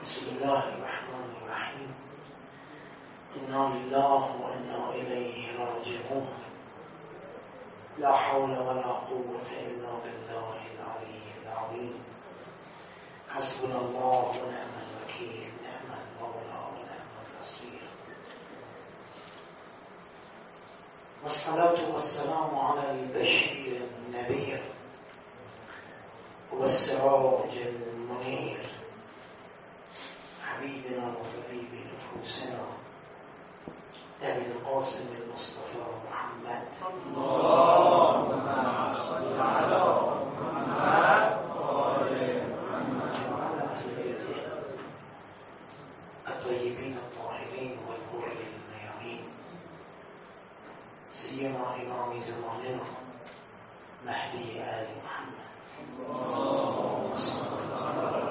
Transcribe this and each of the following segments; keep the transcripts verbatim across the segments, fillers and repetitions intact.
بسم الله الرحمن الرحیم. انا لله و انا الیه راجعون. لا حول ولا قوة الا بالله العلی العظیم. حسبنا الله و نعم الوکیل، نعم المولا و نعم النصیر. والصلاة والسلام على البشير النذير والسراج المنير، حبيبنا وطبيب نفوسنا أبي القاسم المصطفى محمد. اللهم صل على محمد وآل محمد وعلى أهل بيته الطيبين الطاهرين والغر الميامين، سيما إمام زماننا مهدي آل محمد. اللهم صل على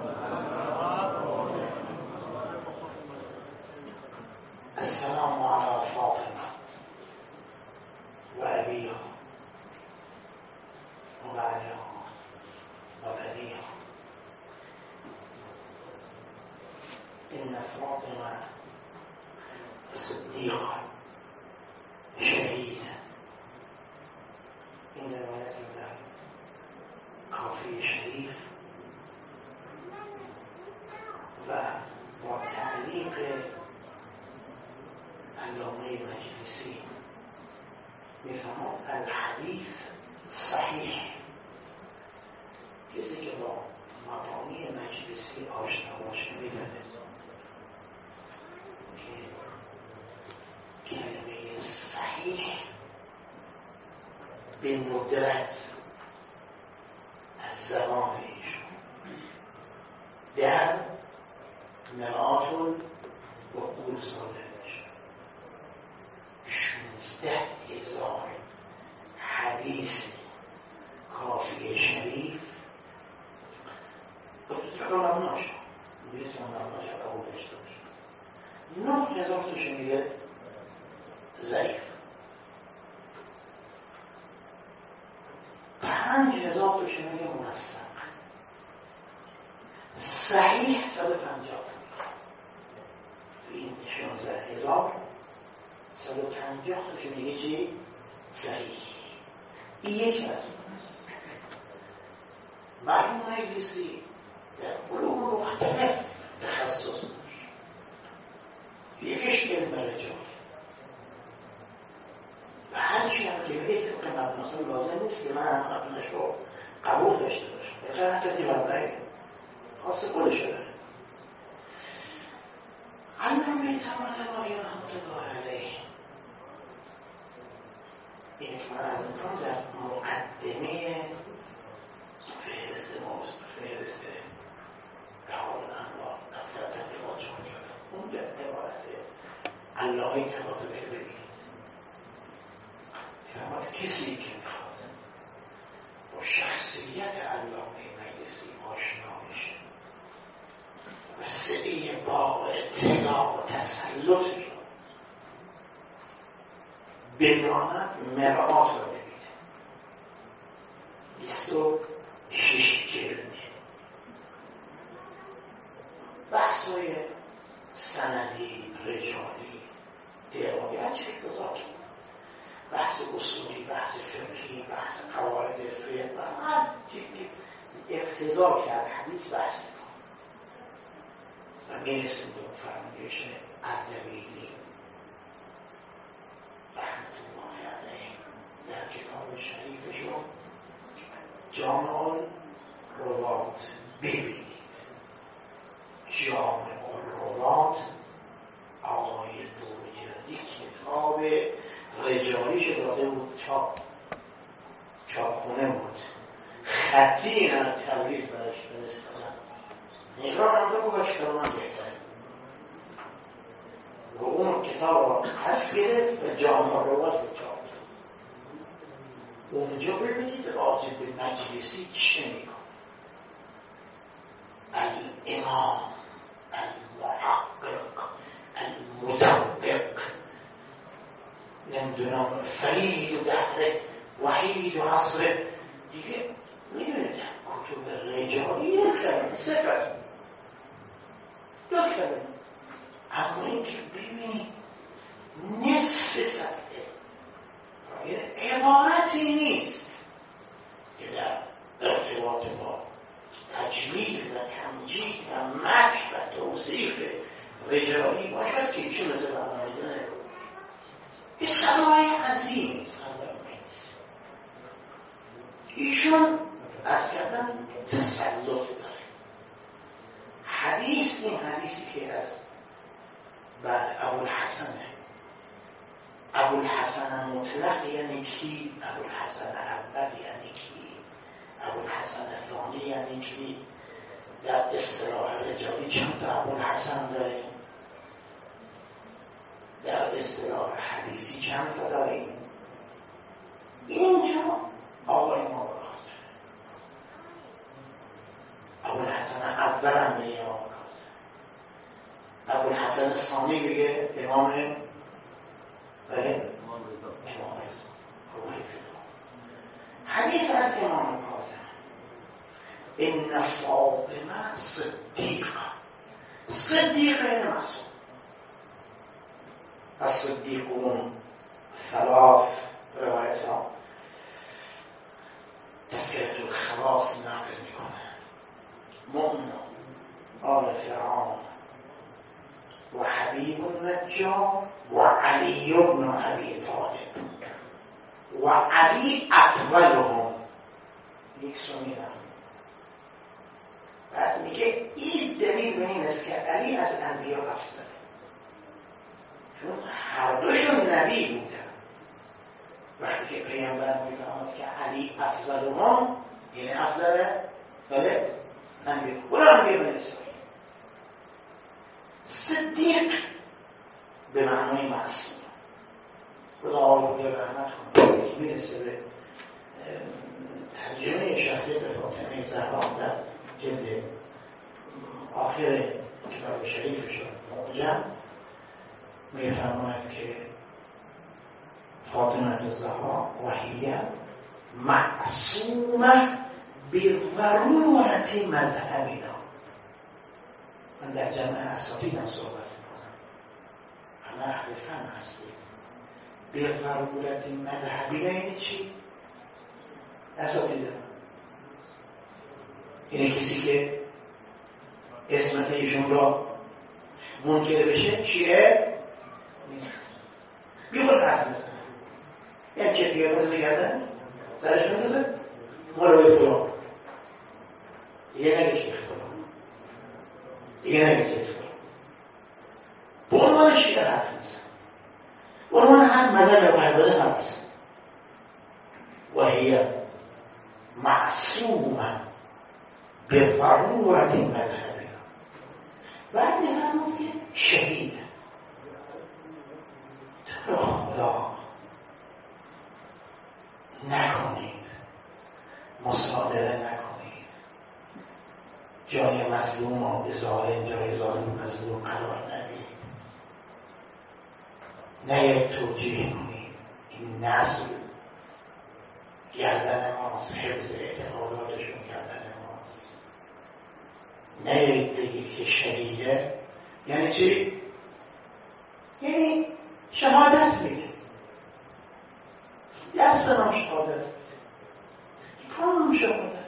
السلام على فاطمة وأبيها وبعلها وبنيها. إن فاطمة صديقة شهيدة إن ولد الله كافي شريف. وتعليق علامه مجلسی میفهمد الحدیث صحیح. کسی که با مبانی مجلسی آشنا باشه میدونه که کلمه صحیح به ندرت از زبان ایشون در مرآت العقول صادر شانزده هزار حدیث کافی شریف علم ناشد میتونم علم ناشد قبول داشته باشه. نه هزار توش میگه ضعیف، پنج هزار توش میگه منسق، صحیح صد و پنجاه. این شانزده هزار صد و پنجاه توش میگه چی؟ صحیح. این یکی از اون است. معلوم مجلسی در علوم مختلف تخصص داشت. یکیش علم رجال و هرچی هم که میگه فقه مبناس لازم نیست که من هم قبلش رو قبول داشته باشم. بخیر هم کسی مبنایی خاص خودش داره. علامه طباطبایی رحمت الله علیه این که من از امکان در مقدمه فهرست موضوع فهرست بهار الانوار دفتر تبلیغات شما کردم. اون به عبارت علامه طباطبایی ببینید. فرماد کسی که میخواد با شخصیت علامه مجلسی آشنا میشه و سعی با اطلاع و تسلط رو بداند مرآت رو ببینه. بیست و شش جلده بحثای سندی، رجالی، دعایی هرچی اقتضا کرد، بحث اصولی، بحث فقهی، بحث قواعد فقه و هر چیزی که اقتضا کرد حدیث بحث میکنه و میرسیم به اون فرمایش اردبیلی رحمت الله علیه در کتاب شریفشون جامع الروات. ببینید جامع الروات آقای دوجردی کتاب رجالیش داده بود، چاپ چاپخونه بود، خطی این از تبریز برش فرستادن. نگران هم بگو باش که من بهتره و اون کتاب را پس گرفت و جامع الروات رو چاپ. اونجا ببینید راجع به مجلسی چه میکنه. الامام المحقق المدقق نمیدونم فرید و دهره وحید و عصره دیگه میدونید کتب رجالی یک کلمه صفر دو کلمه. اما این که ببینید نصف صفحه عبارتی نیست که در ارتباط با تجلیل و تمجید و مدح و توصیف رجالی باشد که ایشون مثل برنامه‌ریزی نگو. یه صنایع عظیم نیست. ایشون از کردن تسلط داره. حدیث این حدیثی که از بعد ابوالحسنه. ابوالحسن مطلق یعنی کی؟ ابوالحسن اول یعنی کی؟ ابوالحسن ثانی یعنی کی؟ در اصطلاح رجالی چند تا ابوالحسن داریم؟ در اصطلاح حدیثی چند تا داریم؟ اینجا آقای امام کاظم، ابوالحسن اول هم میگه امام کاظم، ابوالحسن ثانی میگه امام بله امام رضا. حدیث از امام کاظم ان فاطمه صدیقه، صدیقه این معصوم. الصدیقون ثلاث روایت ها تذکرة الخواص نقل میکنه. مؤمن، آل فرعون و حبیب النجار و علی بن ابی طالب و علی افضلهم. یک سنیدم. بعد میگه این دلیل به این است که علی از انبیا افضله، چون هر دوشون نبی بودن. وقتی که پیامبر میفهمد که علی افضلهم یعنی افضل بله انبیا، ولی انبیا بنی اسرائیل. صدیق به معنای معصوم. خدا آقای رحمت کنه که میرسه به ترجمه شخصیت فاطمه زهرا در جلد آخر کتاب شریفشون معجم میفرماید که فاطمه الزهرا وهي معصومه بضرورت مذهبنا. من در جمع اساتیدم صحبت میکنم، همه اهل فن هستید. بضرورت مذهبنا یعنی چی؟ اساتیدم یعنی کسی که اسمت ایشون را منکر بشه شیعه نیست. بیخود حرف بزن این چه پیاد بزن کردن سرش بزن مروی فلان دیگه نگه شیخ فلان دیگه نگه سید فلان. به عنوان شیعه حرف بزن، به عنوان هر مذهب قرباده حرف بزن. وهي معصومه بضرورت مذهبنا. بعد میفرمود که شهیده. تو خدا نکنید، مصادره نکنید، جای مظلوم و ظالم جای ظالم مظلوم قرار ندید، نه توجیه کنید. این نسل گردن ماست، حفظ اعتقاداتشون گردن ماست. نه بگید که شهیده یعنی چی؟ یعنی شهادت میده، دست نام شهادت میده، کام شهادت میده.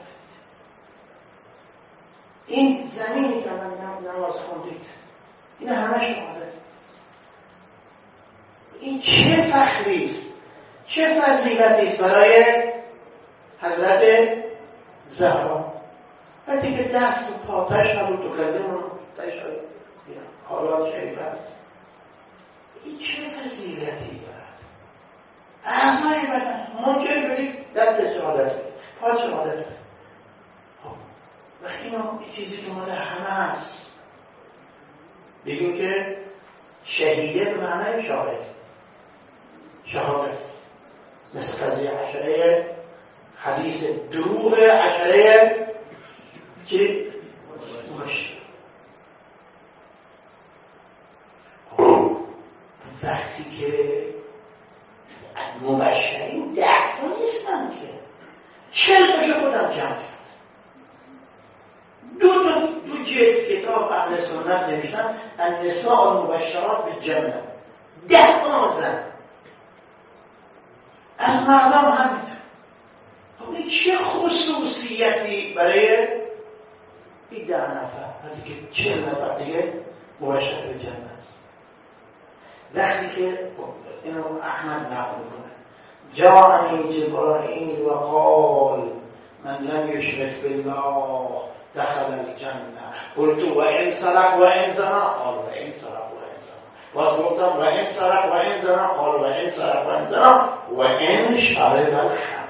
این زمینی که من نماز خوندید این همه شهادت میده. این چه فخری است، چه فضیلتی است برای حضرت زهرا. وقتی که دست و پاتش نبود تو کردن رو تشهد حالات شریف هست. این چه فضیلتی دارد؟ اعضای بدن ممکنه برید دست شهادت پا شهادت. خب وقتی اینا این چیزی که مال همه هست بگیم که شهیده به معنای شاهد، شهادت، مثل قضیه عشره حدیث دروغ عشره چی؟ مبشر. وقتی که مبشرین ده تا نیستن که چل تاشو خودم جمع کرد. دو تا دو جلد کتاب اهل سنت نوشتن النساء المبشرات بالجنه، ده تا زن از مردم همینطور. خب این چه خصوصیتی برای این ده نفر وقتی که چهل نفر دیگه مبشر به جنت است؟ وقتی که اینو احمد نقل میکنه جاءنی جبرائیل و قال من لم یشرک بالله دخل الجنه قلت و این سرق و این زنا قال و این سرق و این زنا باز گفتم و این سرق و این زنا قال و این سرق و این زنا و این شرب الخمر،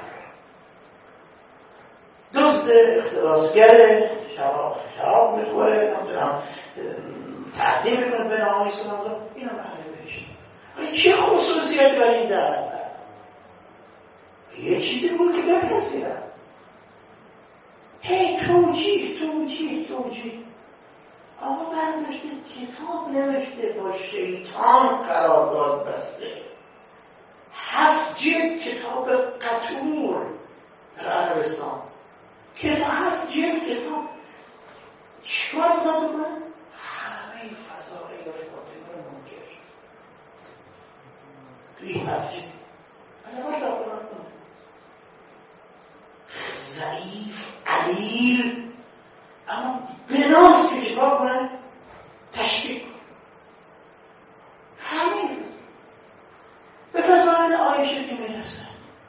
دزد اختلاسگر شراب شراب میخوره نمیدونم تعدیل میکنه به نام اسلام، اینم اهل بهشت. چه خصوصیتی برای این در نفر؟ یه چیزی بود که بپذیرم. هی توجیه توجیه توجیه آقا برداشته کتاب نوشته با شیطان قرارداد بسته، هفت جلد کتاب قطور در عربستان، کتاب هفت جلد کتاب چیکار می‌خواد بکنه؟ همه فضایل فاطمه رو منکر توی این هفت جلد از اول تا آخر کنه، ضعیف علیل، اما بناست که چیکار کنه؟ تشکیل کنه. همین به فضایل عایشه که میرسه.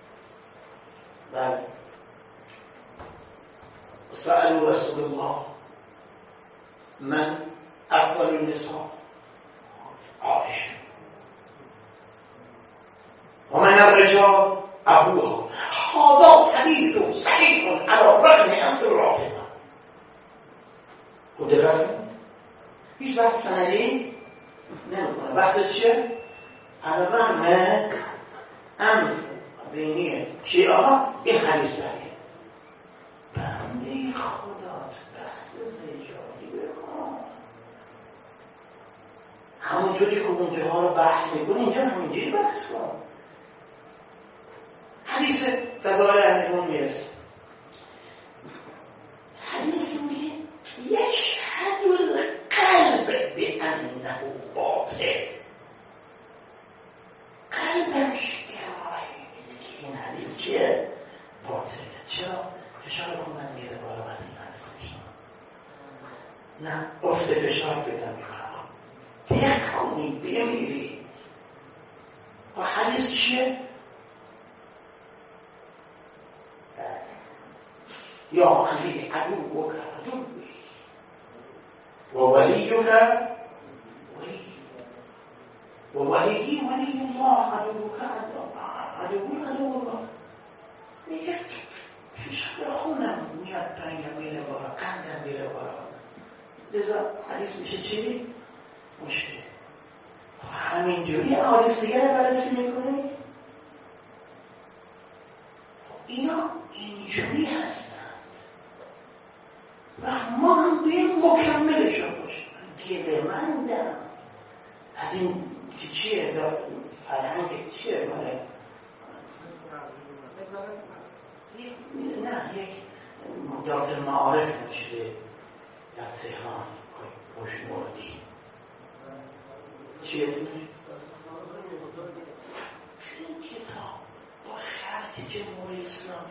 بله سألوا رسول الله من افضل النساء عایشه و من الرجال ابوها. هذا حديث صحيح على الرغم أنف الرافضة. خود دقت کنید هیچ بحث سندی نمیکنه. بحث چیه؟ على الرغم أنف بینی شیعه ها این حدیث داره. بنده خدا بحث رجالی بکن، همونجوری که اونجاها رو بحث میکنه اینجا همینجوری بحث کن. حدیث فضائل اهل میرسه، حدیث میگه یشهد القلب بانه باطل، قلبش گواهی میده که این حدیث چیه؟ باطله. چرا؟ فشار رو من میره بالا وقتی این حدیث میشنم، نه افت فشار پیدا میکنم، دق کنید بمیرید. و حدیث چیه؟ یا علی عدوک عدوی و ولیک ولی و ولیی ولی الله عدوک عدوی عدو الله. میگه فشار خونم میاد پایین میره بالا، قندم میره بالا، لذا حدیث میشه چی؟ مشکل. همینجوری حدیث دیگه رو بررسی میکنی؟ اینا اینجوری هستند و ما هم بیم مکملشون باشیم. گله مندم از این که چیه فرهنگ چیه ماله نه یک مدارت المعارف نشده در تهران خوشمردی چی اسمش؟ این کتاب با خط جمهوری اسلامی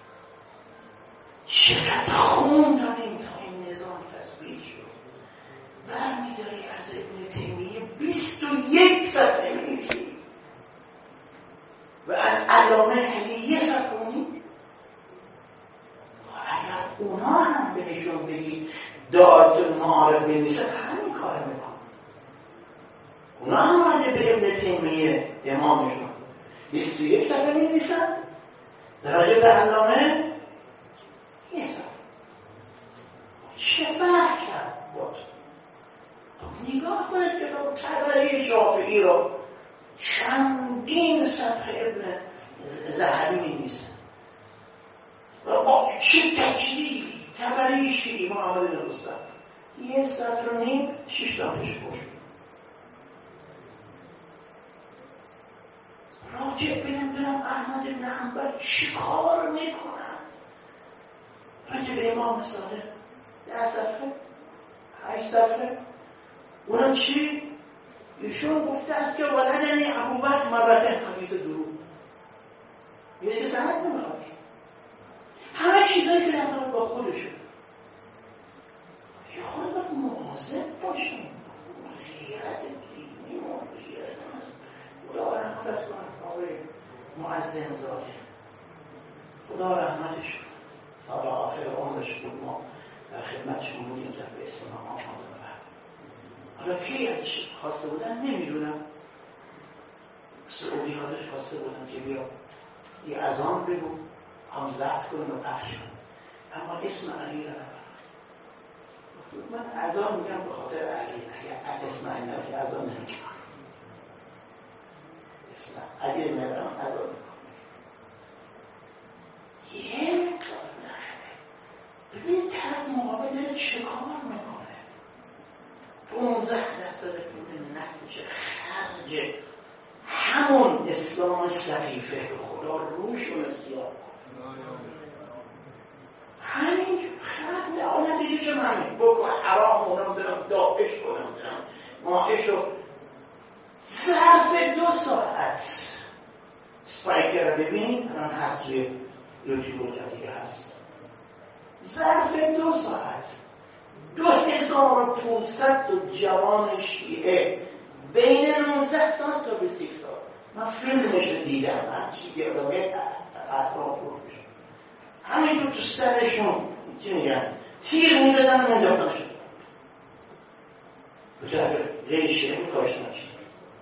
چقدر خون دادیم تا این نظام تثبیت شد. برمیداری از ابن تیمیه بیست و یک صفحه می‌نویسی و از علامه علی یه صفحه می‌نویسی. اگر اونا هم بهشون بگید دعات المعارف بنویسن همین کار میکنن. اونا هم اومده به ابن تیمیه امامشون بیست و یک صفحه می‌نویسن، راجع به علامه یه صفحه. چه فرق کرد بود؟ نگاه کنید که طبری شافعی رو چندین صفحه ابن ذهبی می‌نویسن و با چه تجلیلی طبری شیعی محمد بن رستم یه صفحه رو نیم شیش تا پیش بود. راجع به نمیدونم احمد بن حنبل چی کار میکنن؟ راجع به امام صادق در صفحه هشت صفحه. اونم چی؟ ایشون گفته است که ولدنی ابوبکر مرتين حدیث دروغ. یعنی که سند نمیخواد. همه چیزایی که در با خودشه. یه خود باید مواظب باشیم. غیرت دینی و غیرت هست. خدا رحمتش کنه آقای معظم زاده. خدا رحمتش کنه. سال آخر عمرش بود، ما در خدمتشون بودیم در به اسم امام حاضر برد. حالا کی ازش خواسته بودن نمیدونم. سعودی حاضرش خواسته بودن که بیا یه اذان بگو هم ضبط کنن و پخش کنن، اما اسم علی را نبرد. من اذان میگم به خاطر علی، اگر اسم علی نبرد که اذان نمیگم. اسم علی نبرم اذان میکنم. یه کار نخده ببین طرف مقابل داره چه کار میکنه. پونزده درصد پول نفش خرج همون اسلام صحیفه به خدا روشون سیاه همین خرد آنه دیگه که من بکن حرام اونم برم داعش کنم برم ماهش رو ظرف دو ساعت سپایکر رو ببین الان هست روی یوتیوب دیگه هست. ظرف دو ساعت دو هزار و پونصد تا جوان شیعه بین نوزده سال تا بیست سال، من فیلمش رو دیدم، من چیزی آدمه اطراف رو بشم همین تو سرشون چی میگن تیر میدادن و انداختن شد به طرف ریشه می کاشتن شد.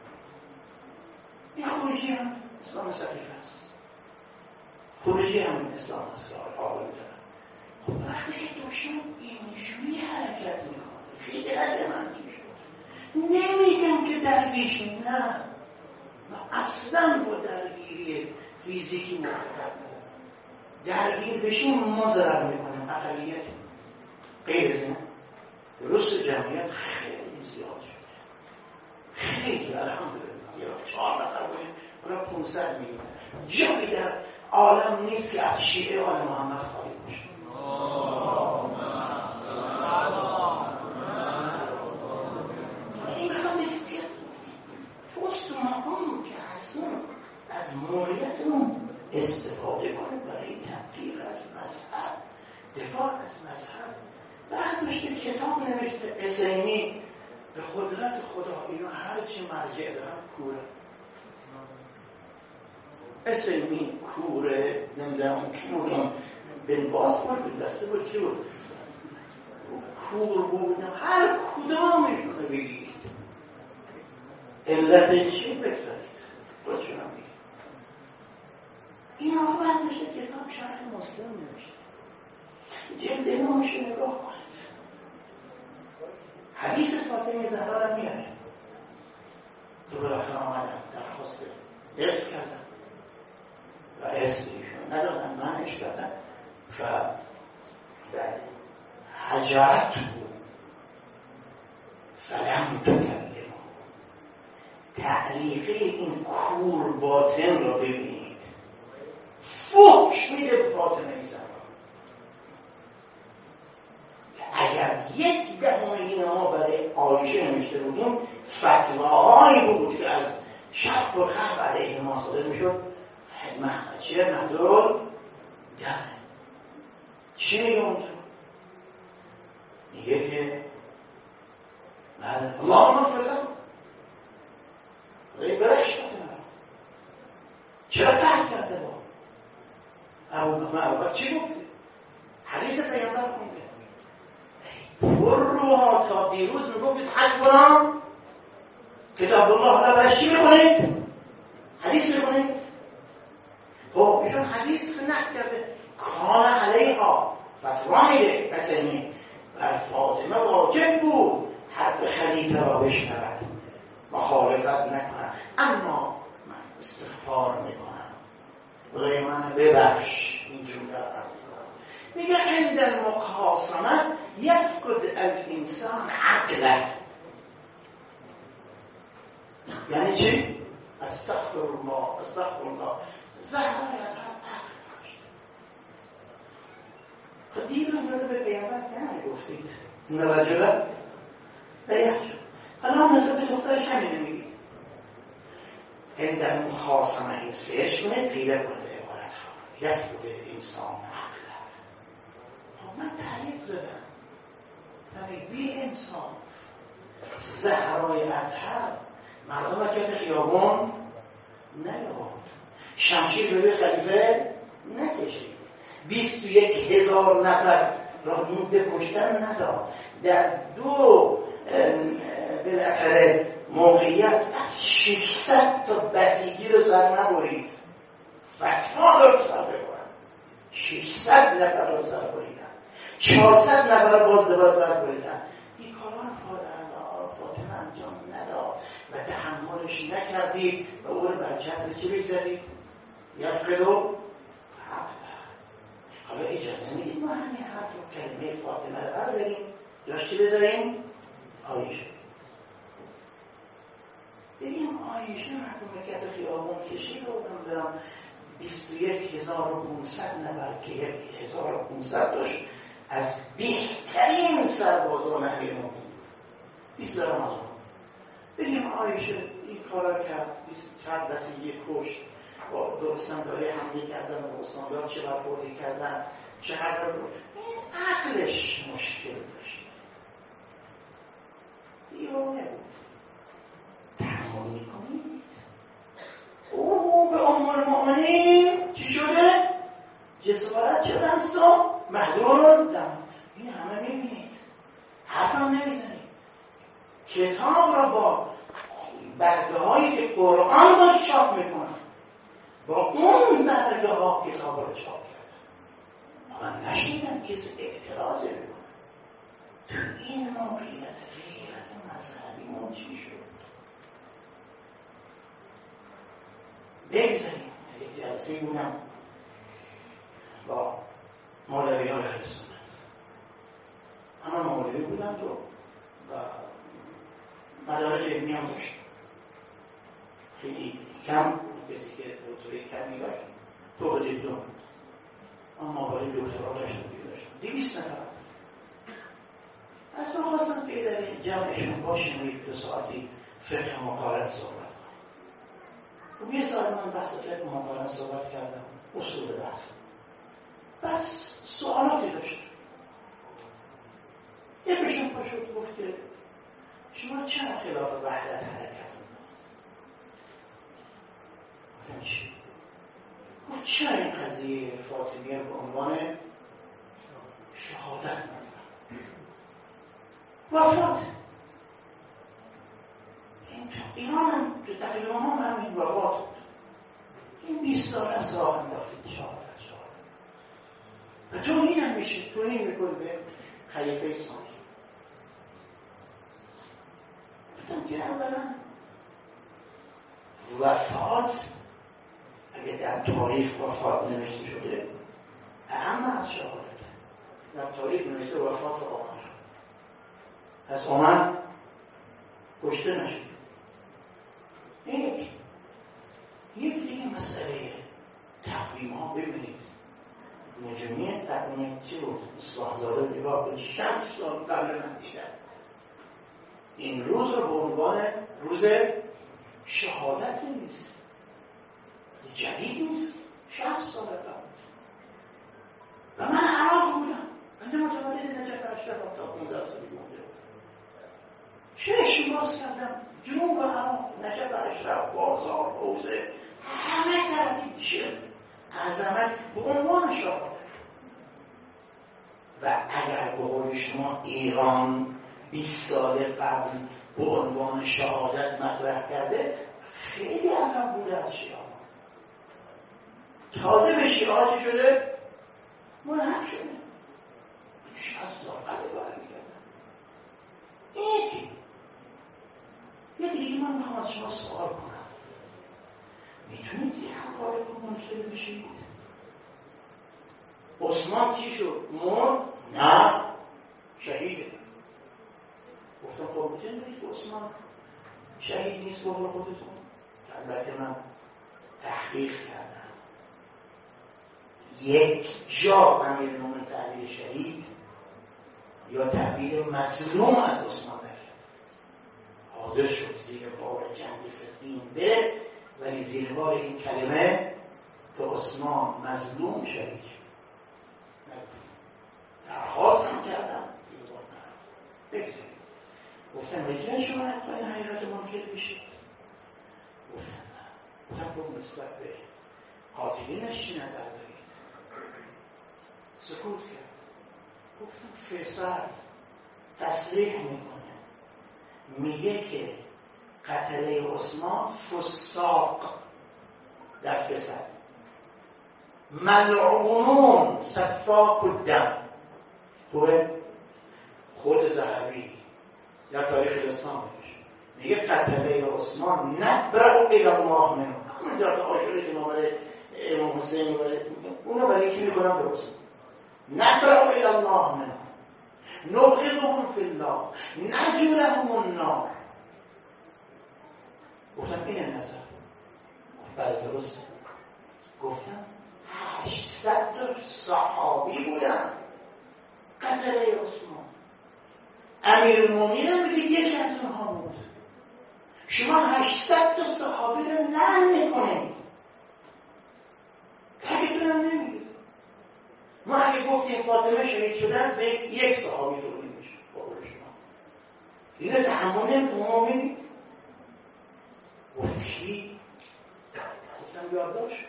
این خروجی هم اسلام صحیح هست، خروجی هم اسلام هست که آقای دارن. خب وقتی که دوشم اینجوری حرکت میکنه خیلی من نمیگم که درگیش نه، من اصلا با درگیری فیزیکی موافقت ندارم. درگیر بشیم ما ضرر میکنیم، اقلیت غیر از این درست جمعیت خیلی زیاد شده، خیلی الحمدلله یا چهار نفر بودیم اونا پونصد میلیون. جایی در عالم نیست که از شیعه آل محمد خالی باشه. فستمهم که هستون از موریتون استفاده کنید برای تبلیغ از مذهب، دفاع از مذهب. بعد داشته کتاب نوشته حسینی به قدرت خدا، اینا هرچی مرجع دارن کوره. حسینی کوره نمیدونم کی بودم بن باز بود دسته بود کی بود کور بودم، هر کدامشون رو بگیرید علت چی بگذارید خودشون هم بگید. این آقا باید میشه کتاب شرح مسلم نمیشه، جلد نامش نگاه کنید. حدیث فاطمه زهرا رو میاره تو بالاخره آمدم درخواست ارث کردم و ارث ایشون ندادم، منش کردم و در حجرت بود فلم تو کردم. تعلیقه این کور باطن رو ببینید، فحش میده به فاطمه زهرا. اگر یک دهم اینها برای عایشه نوشته بودیم فتواهایی بود که از شرق و غرب علیه ما صادر میشد، چه مدرول داره چی میگه اونجا؟ میگه که اللهم اغفر له ای برش کرده چرا ترک کرده با ابوبکر چی گفته؟ حدیث پیامبر خونده پر روها تا دیروز میگفتید حسبنا کتاب الله را برش چی میکنید؟ حدیث میکنید؟ خب ایشون حدیث نقل کرده کان علیها فتوا میده حسینی بر فاطمه واجب بود حرف خلیفه را بشنود مخالفت نکنم، اما من استغفار میکنم خدای من ببخش. این جمله را میگه عند المخاصمه یفقد الانسان عقله. یعنی چی؟ استغفر الله استغفر الله زهرا عقل داشت. خب دیروز زده به پیامبر نه گفتید ان رجل بیعت شد. حالا هم نظر به دخترش همینه میگید. این در مخاصمه این سرش کنه پیدا کنه عبارت ها یفقد انسان عقل. من تعلیق زدم تبید بی انسان زهرای اطهر مردم که خیابان نیاباد شمشیر به روی خلیفه نکشید بیست و یک هزار نفر را مونده کشتن نداد در دو بالاخره موقعیت از ششصد تا بسیجی رو سر نبرید فتما رو سر ببرن ششصد نفر رو سر بریدن چهارصد نفر باز دوباره سر بریدن این کاران فاطمه انجام نداد و تحملش نکردید و او رو برچسب چی بگذارید؟ یفقدو حالا اجازه میدید ما همین حرف رو کلمه فاطمه رو برداریم جاش چی بذاریم؟ آیشه بگیم آیشه مردم کت خیابون کشید و نمیدونم بیست و یک هزار و پونصد نفر که هزار و پونصد داشت از بهترین سربازان امیرالمومنین بیست دارم از اون بگیم آیشه این کارا کرد بیست فرد بسیجی کشت با درستنداری حمله کردن و استاندار چه برخوردی کردن چه هر رو این عقلش مشکل داشت دیوانه بود تحمل میکنید او به ام المؤمنین چی شده؟ جسارت شده است و محضور دم این همه میبینید حرف هم نمیزنید کتاب را با برگه هایی که قرآن باش چاپ میکنن با اون برگه ها کتاب را چاپ کرد من نشیدم کسی اعتراض بکنه تو این موقعیت غیرت مذهبی من چی شد بگذاریم یک جلسه بودم با مولوی های اهل سنت اما مولوی بودم تو و مدارج علمی هم داشت خیلی کم کسی که دکتری کمی داشت تو به دیپلم اما باید دکترها داشتم که داشتم دویست نفر از من خواستم که در جمعشون باشیم و یک دو ساعتی فقه مقارن صحبت کنم و یه ساعت من بحث فقه مقارن صحبت کردم اصول بحث بعد سوالاتی داشت یکشون پاشد گفت که شما چرا خلاف وحدت حرکت میکنید؟ چی؟ گفت چرا این قضیه فاطمیه به عنوان شهادت مطرح وفات ایران هم تو تقریبا هم همین وفات بود این بیست سال از راه انداختید شهادت شهادت و تو این هم میشه تو این میکنی به خلیفه ثانی گفتم که اولا وفات اگه در تاریخ وفات نوشته شده اهم از شهادت در تاریخ نوشته وفات عمر پس عمر کشته نشد یک یک دیگه مسئله تقویم ها ببینید نجومی تقویم چی بود؟ اصلاح زاده نگاه به شصت سال قبل من دیدن این روز رو به عنوان روز شهادت نیست جدید نیست شصت سال قبل و من عراق بودم من متولد نجف اشرف تا پانزده سالی مونده چشم باز کردم جنوب عراق نجف اشرف بازار حوزه همه تردید شد عظمت به عنوان شهادت و اگر به قول شما ایران بیست سال قبل به عنوان شهادت مطرح کرده خیلی عقب بوده از شیعه تازه به شیعه چی شده؟ ملحق شده شصت سال قبل برمی کردن یکی یکی دیگه من میخوام از شما سوال کنم میتونید یه حقایق رو منکر بشید؟ عثمان چی شد؟ مرد؟ نه شهیده گفتم خب میتونید که عثمان شهید نیست بقول خودتون البته من تحقیق کردم یک جا امیرالمومنین تعبیر شهید یا تعبیر مظلوم از عثمان نکرد حاضر شد زیر بار جنگ سفین بره، ولی زیر بار این کلمه که عثمان مظلوم شدید درخواست هم کردم زیر بار نرفت. بگذاریم گفتم میتونه شما این حقیقت منکر بشید؟ گفتم نه. گفتم خب نسبت به قاتلینش چی نظر دارید؟ سکوت کرد. گفتم فیصل تصریح میکنه میگه که قتله عثمان فساق در فساد، ملعونون سفاک الدم. خوبه؟ خود ذهبی یا تاریخ الاسلام میگه قتله عثمان نبرأ الی الله منه. همون ذات آشوری که ما برای امام حسین برای اونو برای کی میکنم به عثمان؟ نبرأ الی الله منه، نبغضهم فی الله، نرجو لهم النار. گفتم این نظر. بله درسته. گفتم هشتصد تا صحابی بودن قتله عثمان، امیرالمومنین میگه یکی از اونها بود. شما هشتصد تا صحابی رو لعن میکنید، تکتون هم نمیگید. ما اگه گفتیم فاطمه شهید شده است به یک صحابی تولید میشه بقول شما، اینو تحمل نمیکنید. گفت کی؟ گفتم یادداشت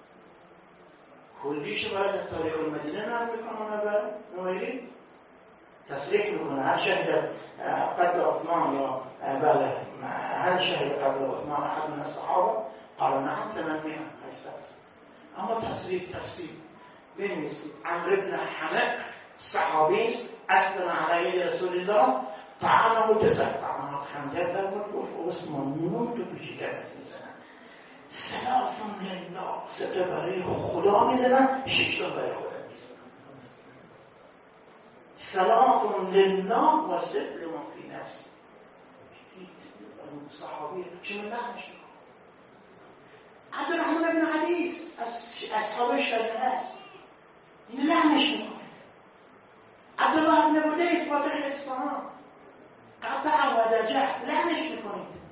کلیش باید از تاریخ المدینه نقل میکنه و نویری تصریح میکنه هر شهید قتل عثمان یا بله هر شهید قتل عثمان احد من الصحابه قال نعم ثمانمائة. اما تصریح تفسیر بنویسید عمرو بن حمق صحابی است اسلم علی ید رسول الله طعنه تسع طعنات خنجر در بود. عثمان نون تو پیچیده ثلاث لله، سه برای خدا میزنن، شش تا برای خدا میزنن. ثلاث لله و سه لما فی نفس. صحابی چون لعنش میکنه. عبدالرحمن بن حدیث از اصحاب شجره است، لعنش میکنه. عبدالله بن بدیف فاتح اصفهان قطع و دجه لعنش میکنید.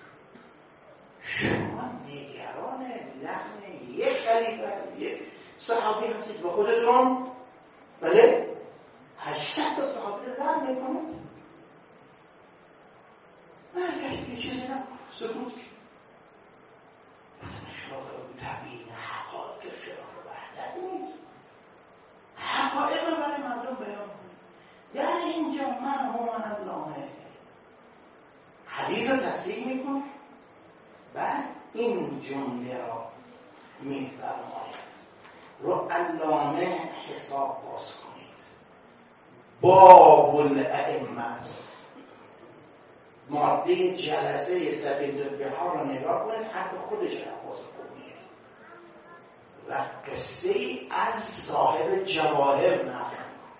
شما نگران لحن یک خلیفه یک صحابی هستید و خودتون بله هشتصد تا صحابی رو لحن میکنید. برگشت یه چیزی نکن سکوت کرد. خلاف تبیین حقایق خلاف وحدت نیست، حقایق رو برای مردم بیان کنید. یعنی اینجا من هم علامه حدیث رو تصدیق میکنه، بعد این جمله را میفرماید رو علامه حساب باز کنید. باب الائمه است. ماده جلسه سفینه البحار را نگاه کنید، حرف خودش را باز کنید و قصه از صاحب جواهر نقل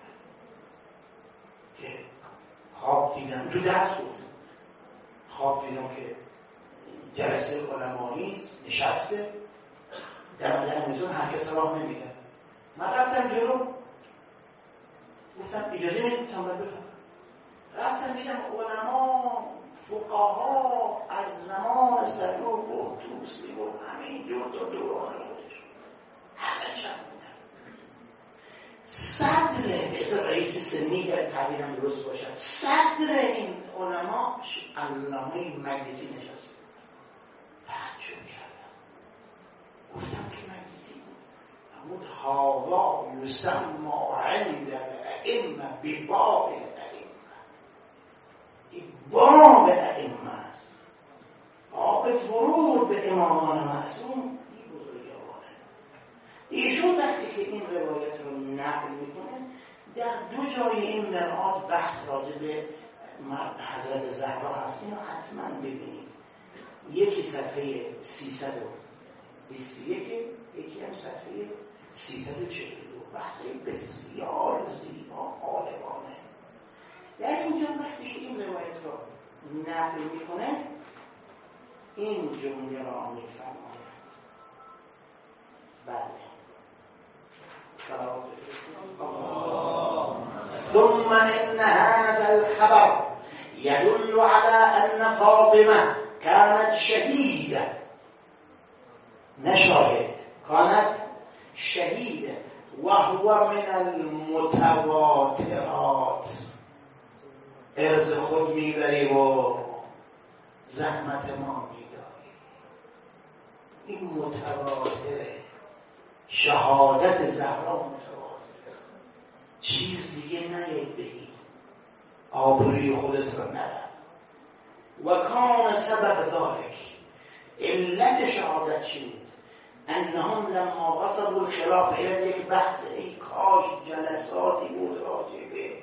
که خواب دیدم تو درس بود، خواب دیدم که جلسه علمایی است، نشسته در مدن میزون، هر کس راه نمیده. من رفتم جلو، گفتم اجازه میدم باید بفهم. رفتم دیدم علما فقها از زمان سلوک و توسی و همین جور تا دوران خودش همه چند بودن. صدر مثل رئیس سنی که تعبیرم درست باشد، صدر این علما علامه مجلسی نشست. تعجب کردم، گفتم که مجلسی بود. امود هاوا یسمى عند الائمه بباب الائمه. این باب ائمه است، باب ورود به امامان معصوم. این بزرگواره ایشون وقتی که این روایت رو نقل میکنه در دو جای این مرآت بحث راجع به حضرت زهرا هست. اینو حتما ببینید. یکی صفحه سیصد و بیست و یک، یکی هم صفحه سیصد و چهل و دو. بحثی بسیار زیبا عالمانه. در اینجا وقتی که این روایت رو نقل میکنه این جمله را میفرماید. بله صلوات الله ثم ان هذا الخبر يدل على أن فاطمة كانت شهيدة، نشاهد، كانت شهيدة، وهو من المتواترات. ارز خود میبری و زحمت ما میداری. این متواتره، شهادت زهرا متواتره، چیز دیگه نگید بگید، آبروی خودت رو نبر. و کان سبب ذالک، علت شهادت چی بود؟ انهم لما وصلوا الخلاف، الى یک بحث، ای کاش جلساتی بود راجع به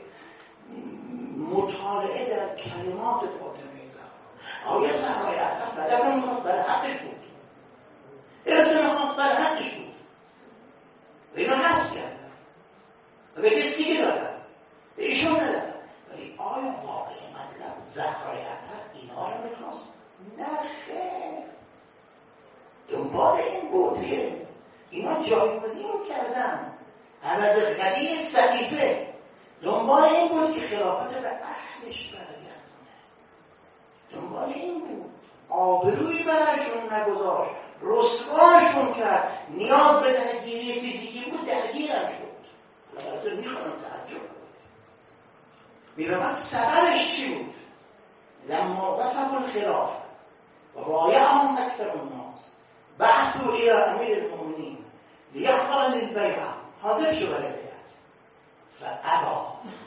مطالعه در کلمات فاطمه زهرا. آیا زهرای اطهر فقط نمیخواست برای حقش بود، ارث میخواست برای حقش بود و اینو حذف کردن و به کسی دیگه دادن، به ایشون ندادن. ولی آیا واقعی مطلب زهرای اطهر اینا رو میخواست؟ نه خیر، دنبال این بوده، اینا جایگزین رو کردن عوض قدیم صحیفه، دنبال این بود که خلافت به اهلش برگردونه، دنبال این بود، آبرویی برایشون نگذاشت، رسواشون کرد، نیاز به درگیری فیزیکی بود، درگیرم شد. البته میخوانم تعجب بود. میرمد سببش چی بود؟ لما وصلوا الخلاف و بایعهم اکثر الناس بعثوا الى امیر المؤمنین لیحضر للبیعة، حاضر شو برای بیعت، فابا.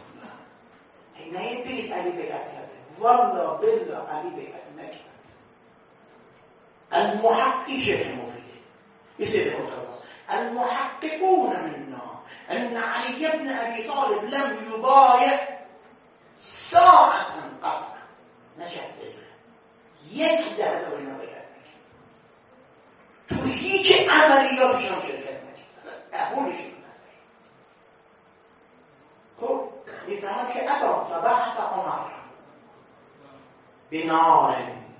نه بگید علی بیعت کرده، والله بالله علی بیعت نکرد. المحقی شیخ مفیده بسید مرتضی، المحققون منا ان علی ابن ابی طالب لم یبایع ساعة قط، نشسته یک لحظه رو اینا بیعت نکرد، تو هیچ عملیاتش هم شرکت نکرد، اصلا قبولش نداره. خب میفهمد که ابا فبحث عمر بنار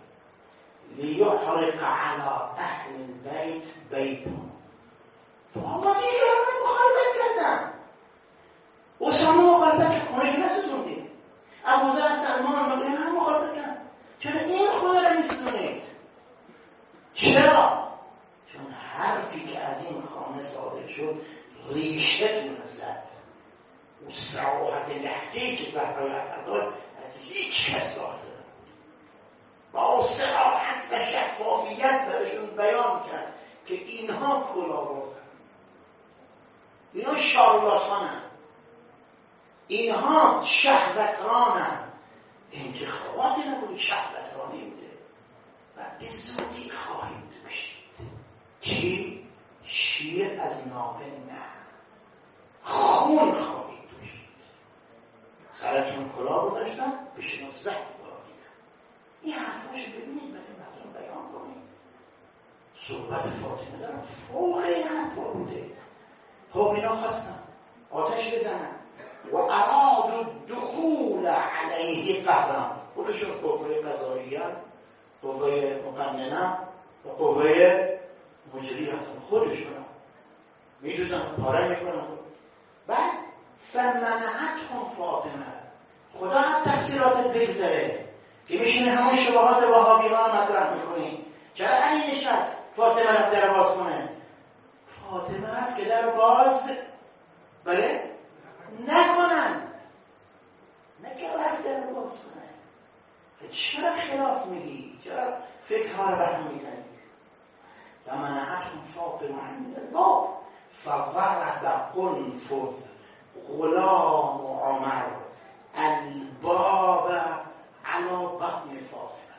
لیحرق على اهل البیت بیتهم. تو آقا دیگه همه مخالفت کردن، اسامه مخالفت کرد، کنش نستوندید، ابوذر سلمان مقیم هم مخالفت کردن. چرا این خدا رو میستونید؟ چرا؟ چون حرفی که از این خانه صادر شد ریشه دونستد، و صراحت لحجه‌ای که زهرای اطهر داشت از هیچ کس داشته نبود، با صراحت و شفافیت برشون بیان کرد که اینها کلاهبازن، اینها شارلاتانن، اینها شهوترانن. انتخاباتی نبود، شهوترانی بوده و به زودی خواهید دوشید. چی؟ شیر از ناقه نه، خون خواهید دوشید. سرتون کلاه رو داشتن بشین و زهر بارید. این حرفاش ببینید، برای مردم بیان کنید. صحبت فاطمه دارم فوق این حرفا بوده. خب اینا خواستن آتش بزنن و اراد دخول علیه قهرم، خودشون قوه قضاییه، قوه مقننه و قوه مجریه، خودشون میدوزن پاره میکنن. بعد فمنعتهم فاطمه، خدا هم تفسیرات بگذاره که میشینه همون شبهات وهابی‌ها رو مطرح میکنی. چرا علی نشست فاطمه رفت در باز کنه؟ فاطمه رفت که در باز بله نکنن، نه که رفت در باز کنه. چرا خلاف میگی؟ چرا فکرها رو به هم میزنی؟ فمنعتهم فاطمه عند الباب فضرب قنفذ غلام عمر الباب على بطن فاطمه.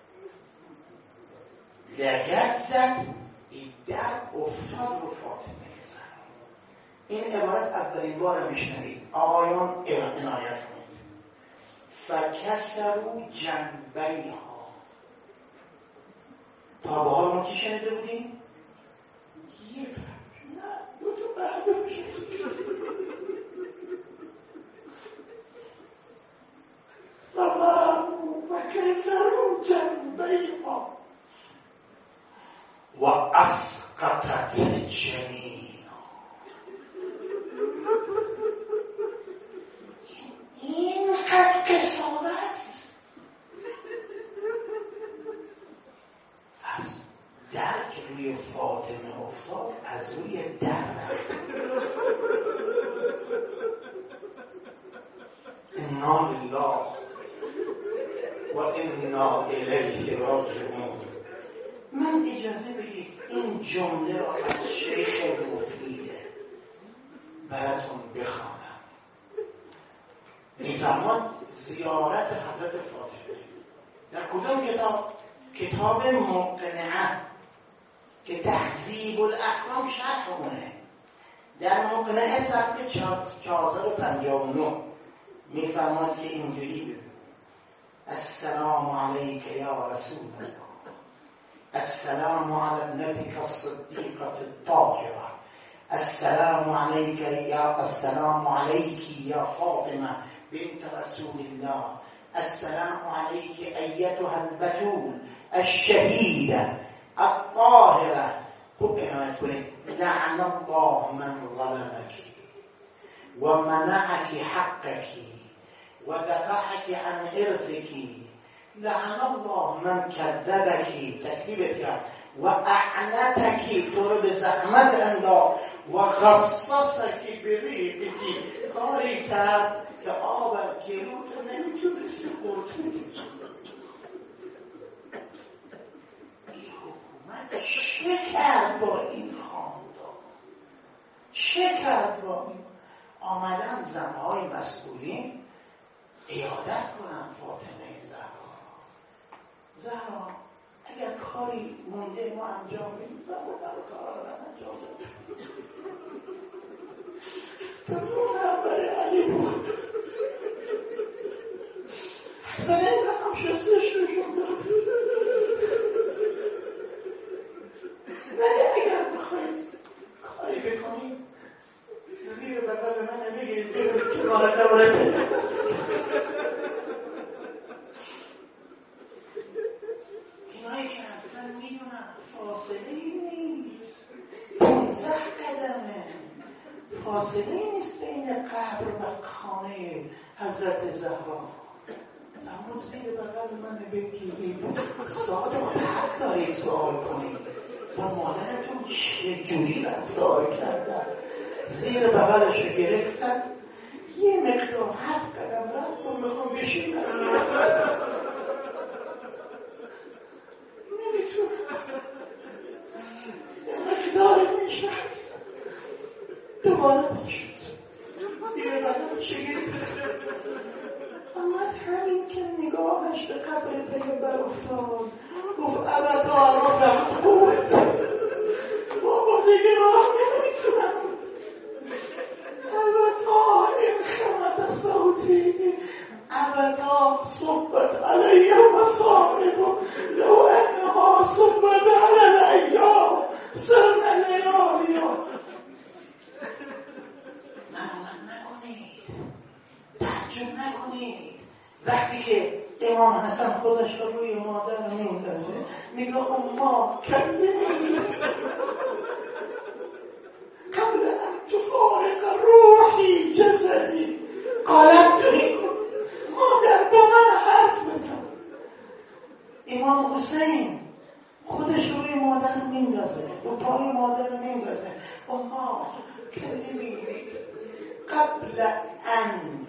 لگد زد، این در افتاد رو فاطمه زهرا. این عبارت اولین بار میشنوید، آقایان عنایت کنید. فکسروا جنبیها. تا به حال ما چی شنیده بودیم؟ یک نه دو تا بعد فکسروا جنبیها و اسقطت جنینا. این قد قسامت روی فاطمه افتاد از روی در رفت. انا لله و انا الیه راجعون. من اجازه بدید این جمله را از شیخ مفیده براتون بخوانم. میفرمان زیارت حضرت فاطمه در کدوم کتاب؟ کتاب مقنعه که تهذیب الاحکام شرح اونه. در مقنعه صفحه چهارصد و پنجاه و نه میفرماد که اینجوری بگو: السلام علیک یا رسول الله، السلام علی ابنتک الصدیقة الطاهرة، السلام علیک یا السلام علیکی یا فاطمه بنت رسول الله، السلام علیک ایتها البتول الشهیده الطاهره. خوب عنایت کنید: لعن الله من ظلمك و منعك حقك و دفعك عن ارثك، لعن الله من کذبك، تکذیبت کرد، و اعنتك، تو رو به زحمت انداخت، و خصصك بریقك، کاری کرد که آب گلوت رو نمیتونستی قورت بدی. این حکومت چه کرد با این خاندان؟ چه کرد با این؟ آمدن زنهای مسئولین ایادت کنن فاطمه زهرا. زهرا اگر کاری مونده ما انجام بدیم، زهرا کار رو انجام بدیم. تمام برای علی بود. حسن این هم شستش نشون داد. ولی اگر بخواید کاری بکنیم زیر بغل من نمیگید که کنار قبرت. اینایی که رفتن میدونن فاصله ای نیست، پونزده قدمه، فاصله ای نیست بین قبر و خانه حضرت زهرا. اما زیر بغل من بگیرید، صادق حق دارید سوال کنید با مادرتون چه جوری رفتار کردن. زیر بغلش رو گرفتن، یه مقدار هفت قدم رفت و میخوام بشینم، نمیتونم، یه مقدار میشنست، دوباره باشد زیر بغلش رو گرفتن. آمد همین که نگاهش به قبر پیغمبر افتاد، گفت ابدا رفت خود بابا دیگه راه نمیتونم، ابدا این خمت صوتی، ابدا صبت علی مصائب لو انها صبت علی الایام سرنا لیالیا. نمانم نکنید، تعجب نکنید وقتی که امام حسن خودش رو روی مادر میندازه میگه اما کلمه قبل ان تفارق روحی جسدی قالت توی مادر با من حرف بزن. امام حسین خودش روی مادر میندازه، رو پای مادر میندازه، اما کلمه قبل ان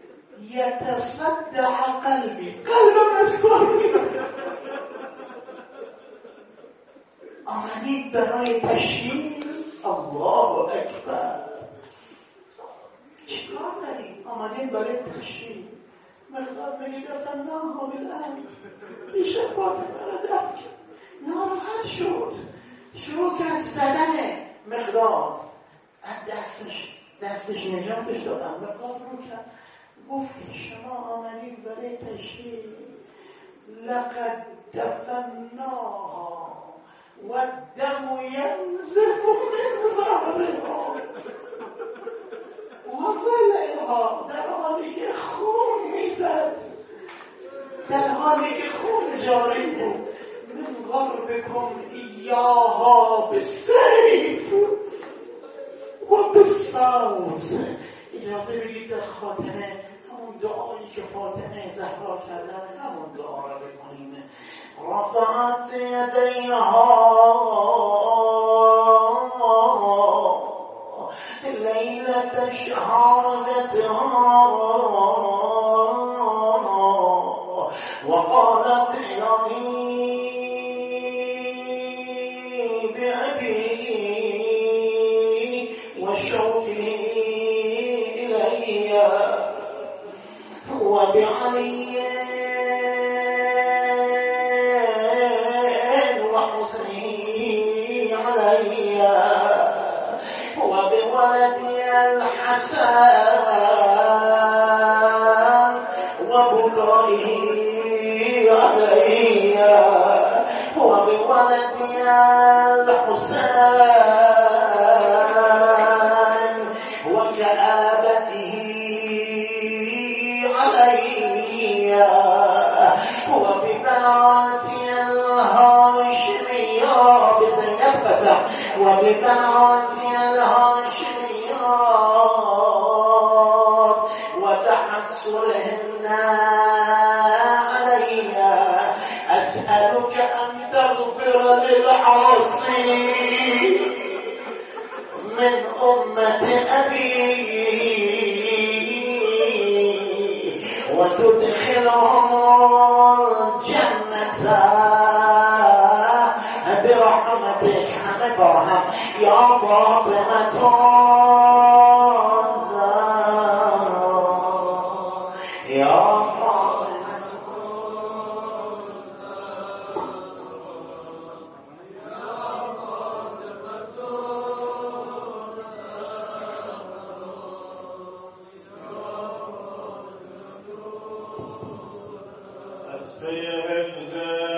یتصدع قلبی، قلبم اسکار میدن. آمدید برای تشهیر، الله اکبر. چیکار دارید؟ آمدید برای تشهیر. مقدار بگید افندام ها بالعمد پیش فاطمه را دفت کرد، ناراحت شد، شروع کرد زدن مقدار. از دستش دستش نجاتش دادم، مقدار رو کرد، گفت که شما آمدید برای تشهیر، لقد دفناها و الدم ینزف من ظهرها و ولعها، در حالی که خون میزد، در حالی که خون جاری بود، من غربکم ایاها بالسیف و بالصوت. اجازه بگید در خاتمه همون دعایی که فاطمه زهرا کردن همون دعا را بکنیم. رفعت یدیها ليلة شهادتها وقالت إلهي بأبي وشوقي إلي وبعلي وحسني علي وبولدي الحسن وبكائه علي وبولدي الحسن وكآبته علي وببناتي الهاشمية بزينب فسح وببناتي الهاشميات وتحسرهن علي أسألك أن تغفر للعاصي من أمة أبي وتدخلهم الجنة برحمتك حمد ورحم يا فاطمة الزهراء يا حسبي حفظه